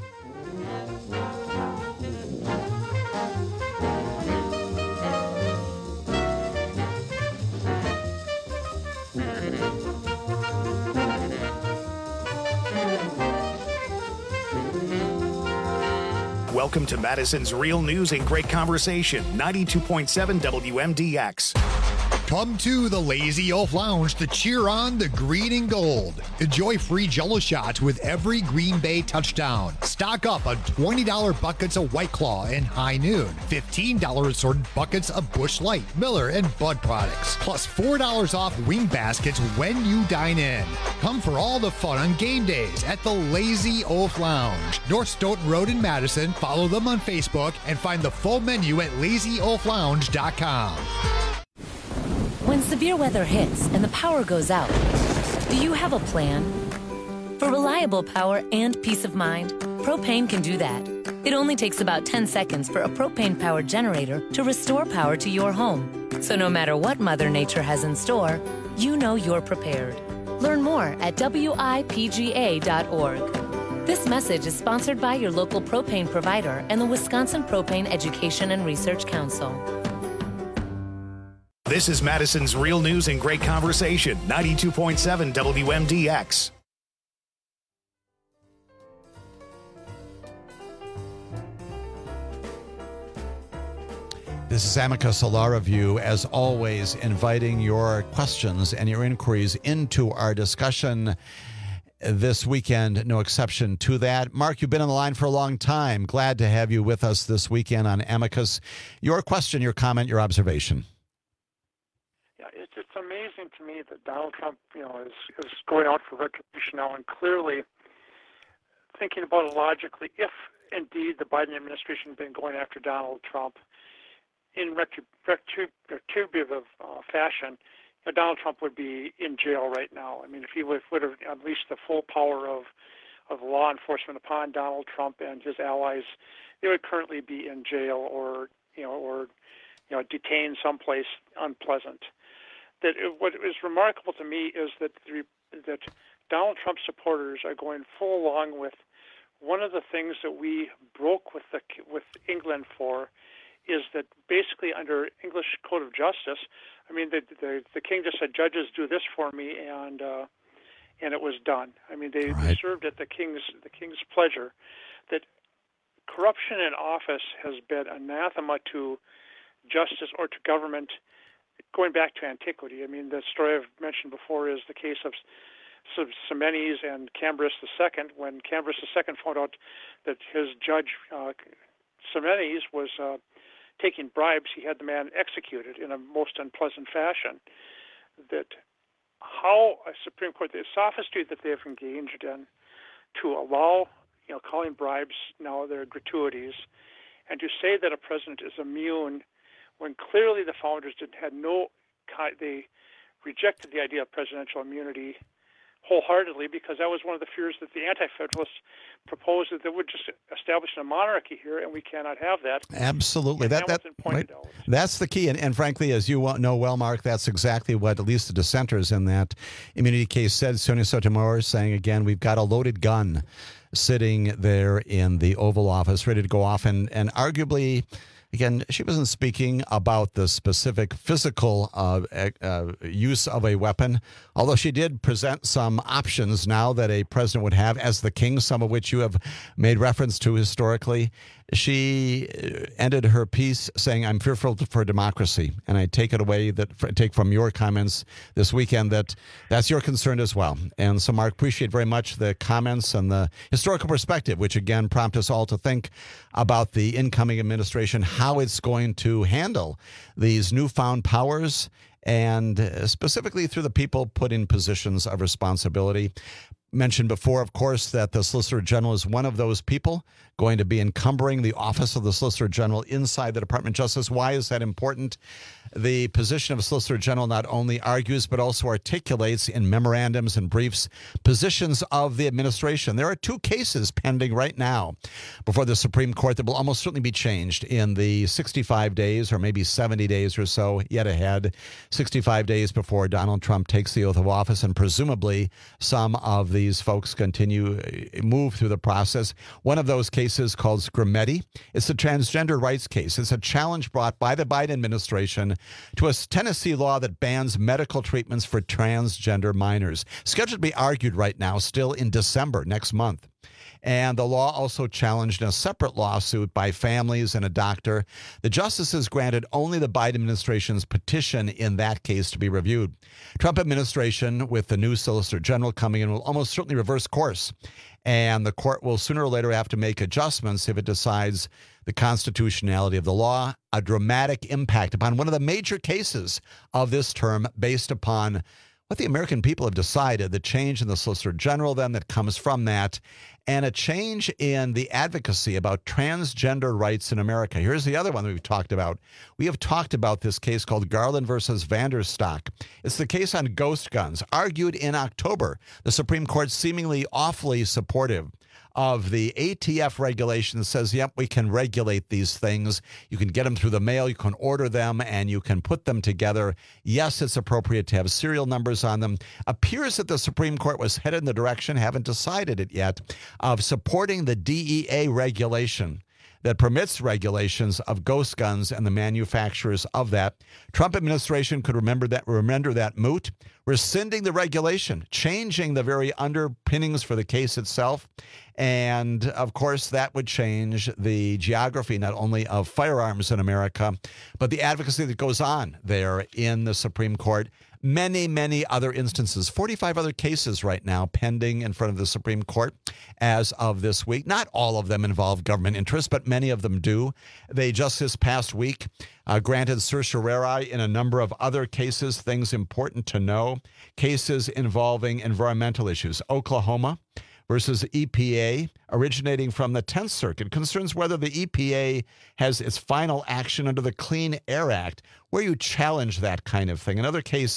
Welcome to Madison's Real News and Great Conversation, 92.7 WMDX. Come to the Lazy Oaf Lounge to cheer on the green and gold. Enjoy free Jell-O shots with every Green Bay touchdown. Stock up on $20 buckets of White Claw and High Noon. $15 assorted buckets of Busch Light, Miller, and Bud products. Plus $4 off wing baskets when you dine in. Come for all the fun on game days at the Lazy Oaf Lounge. North Stoughton Road in Madison. Follow them on Facebook and find the full menu at lazyoaflounge.com. When severe weather hits and the power goes out, do you have a plan? For reliable power and peace of mind, Propane can do that. It only takes about 10 seconds for a propane-powered generator to restore power to your home. So no matter what Mother Nature has in store, you know you're prepared. Learn more at WIPGA.org. This message is sponsored by your local propane provider and the Wisconsin Propane Education and Research Council. This is Madison's Real News and Great Conversation, 92.7 WMDX. This is Amicus Law Review, as always, inviting your questions and your inquiries into our discussion this weekend, no exception to that. Mark, you've been on the line for a long time. Glad to have you with us this weekend on Amicus. Your question, your comment, your observation. It's amazing to me that Donald Trump, is going out for retribution now, and clearly thinking about it logically. If indeed the Biden administration had been going after Donald Trump in retributive fashion, Donald Trump would be in jail right now. I mean, if he would have unleashed the full power of law enforcement upon Donald Trump and his allies, they would currently be in jail or detained someplace unpleasant. What is remarkable to me is that Donald Trump supporters are going full along with one of the things that we broke with England for, is that basically under English Code of Justice, I mean, the king just said, "Judges, do this for me," and it was done. I mean, they served at the king's pleasure. That corruption in office has been anathema to justice or to government going back to antiquity. I mean, the story I've mentioned before is the case of Ximenes and Cambrus II. When Cambrus II found out that his judge Ximenes was taking bribes, he had the man executed in a most unpleasant fashion. That how a Supreme Court, the sophistry that they have engaged in to allow, calling bribes now they're gratuities, and to say that a president is immune when clearly the founders they rejected the idea of presidential immunity wholeheartedly, because that was one of the fears that the Anti-Federalists proposed, that they would just establish a monarchy here, and we cannot have that. Absolutely. That's the key. And frankly, as you know well, Mark, that's exactly what at least the dissenters in that immunity case said. Sonia Sotomayor saying, again, we've got a loaded gun sitting there in the Oval Office ready to go off. And arguably, again, she wasn't speaking about the specific physical use of a weapon, although she did present some options now that a president would have as the king, some of which you have made reference to historically. She ended her piece saying, "I'm fearful for democracy." And I take from your comments this weekend that's your concern as well. And so, Mark, appreciate very much the comments and the historical perspective, which again prompt us all to think about the incoming administration, how it's going to handle these newfound powers, and specifically through the people put in positions of responsibility. Mentioned before, of course, that the Solicitor General is one of those people going to be encumbering the office of the Solicitor General inside the Department of Justice. Why is that important? The position of Solicitor General not only argues but also articulates in memorandums and briefs positions of the administration. There are 2 cases pending right now before the Supreme Court that will almost certainly be changed in the 65 days or maybe 70 days or so yet ahead. 65 days before Donald Trump takes the oath of office, and presumably some of these folks move through the process. One of those cases called Scrimetti. It's a transgender rights case. It's a challenge brought by the Biden administration to a Tennessee law that bans medical treatments for transgender minors. Scheduled to be argued right now, still in December next month. And the law also challenged in a separate lawsuit by families and a doctor. The justices granted only the Biden administration's petition in that case to be reviewed. Trump administration, with the new Solicitor General coming in, will almost certainly reverse course. And the court will sooner or later have to make adjustments if it decides the constitutionality of the law, a dramatic impact upon one of the major cases of this term based upon what the American people have decided, the change in the Solicitor General then that comes from that, and a change in the advocacy about transgender rights in America. Here's the other one that we've talked about. We have talked about this case called Garland versus Vanderstock. It's the case on ghost guns, argued in October. The Supreme Court seemingly awfully supportive of the ATF regulation that says, yep, we can regulate these things. You can get them through the mail, you can order them, and you can put them together. Yes, it's appropriate to have serial numbers on them. Appears that the Supreme Court was headed in the direction, haven't decided it yet, of supporting the DEA regulation that permits regulations of ghost guns and the manufacturers of that. Trump administration could remember that moot, rescinding the regulation, changing the very underpinnings for the case itself. And, of course, that would change the geography not only of firearms in America, but the advocacy that goes on there in the Supreme Court. Many, many other instances, 45 other cases right now pending in front of the Supreme Court as of this week. Not all of them involve government interests, but many of them do. They just this past week granted certiorari in a number of other cases, things important to know, cases involving environmental issues. Oklahoma versus EPA, originating from the 10th Circuit, concerns whether the EPA has its final action under the Clean Air Act, where you challenge that kind of thing. Another case,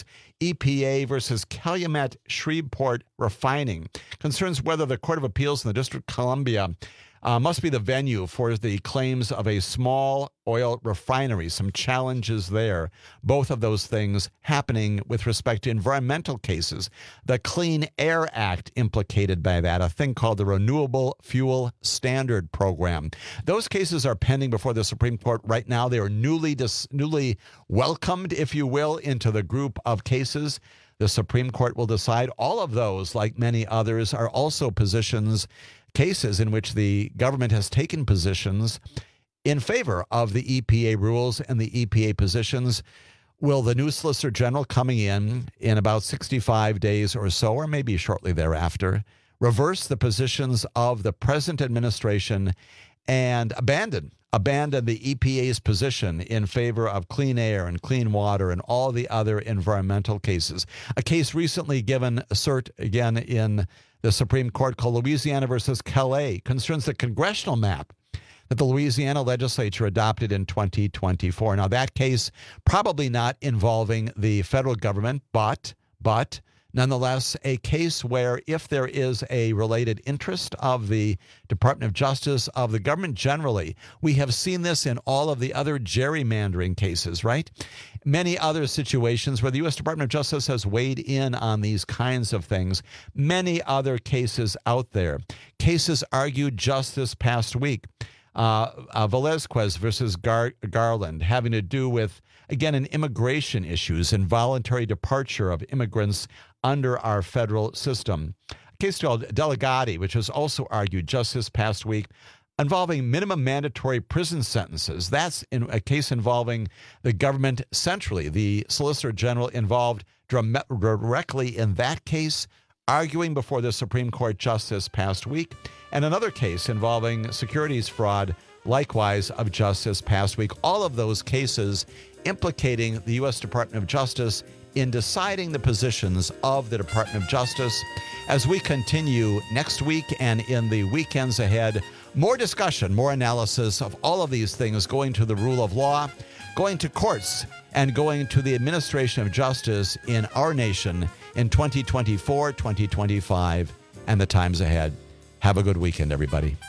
EPA versus Calumet Shreveport Refining, concerns whether the Court of Appeals in the District of Columbia must be the venue for the claims of a small oil refinery. Some challenges there. Both of those things happening with respect to environmental cases. The Clean Air Act implicated by that, a thing called the Renewable Fuel Standard Program. Those cases are pending before the Supreme Court right now. They are newly welcomed, if you will, into the group of cases the Supreme Court will decide. All of those, like many others, are also cases in which the government has taken positions in favor of the EPA rules and the EPA positions. Will the new Solicitor General coming in about 65 days or so, or maybe shortly thereafter, reverse the positions of the present administration and abandon the EPA's position in favor of clean air and clean water and all the other environmental cases? A case recently given cert again in the Supreme Court called Louisiana versus Calais concerns the congressional map that the Louisiana legislature adopted in 2024. Now, that case probably not involving the federal government, but nonetheless, a case where if there is a related interest of the Department of Justice, of the government generally, we have seen this in all of the other gerrymandering cases, right? Many other situations where the U.S. Department of Justice has weighed in on these kinds of things. Many other cases out there. Cases argued just this past week. Velazquez versus Garland, having to do with, again, in immigration issues, involuntary departure of immigrants under our federal system. A case called Delegati, which was also argued just this past week, involving minimum mandatory prison sentences. That's in a case involving the government centrally. The Solicitor General involved directly in that case, arguing before the Supreme Court just this past week. And another case involving securities fraud, likewise of just this past week. All of those cases implicating the U.S. Department of Justice in deciding the positions of the Department of Justice. As we continue next week and in the weekends ahead, more discussion, more analysis of all of these things, going to the rule of law, going to courts, and going to the administration of justice in our nation in 2024, 2025, and the times ahead. Have a good weekend, everybody.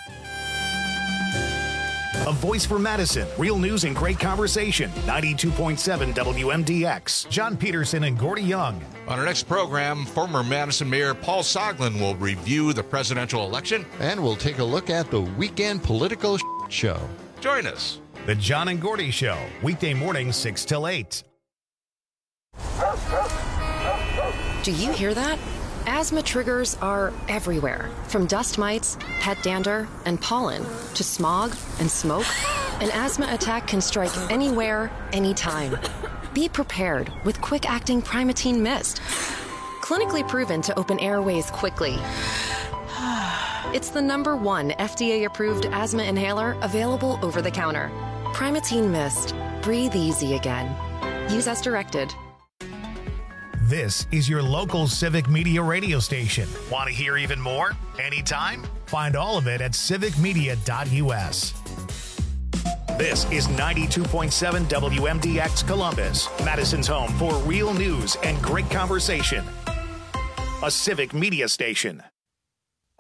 A voice for Madison. Real news and great conversation. 92.7 WMDX. John Peterson and Gordy Young. On our next program, former Madison Mayor Paul Soglin will review the presidential election. And we'll take a look at the weekend political show. Join us. The John and Gordy Show. Weekday mornings 6 till 8. Do you hear that? Asthma triggers are everywhere, from dust mites, pet dander, and pollen, to smog and smoke. An asthma attack can strike anywhere, anytime. Be prepared with quick-acting Primatene Mist. Clinically proven to open airways quickly. It's the #1 FDA-approved asthma inhaler available over the counter. Primatene Mist. Breathe easy again. Use as directed. This is your local Civic Media radio station. Want to hear even more? Anytime? Find all of it at civicmedia.us. This is 92.7 WMDX Columbus, Madison's home for real news and great conversation. A Civic Media station.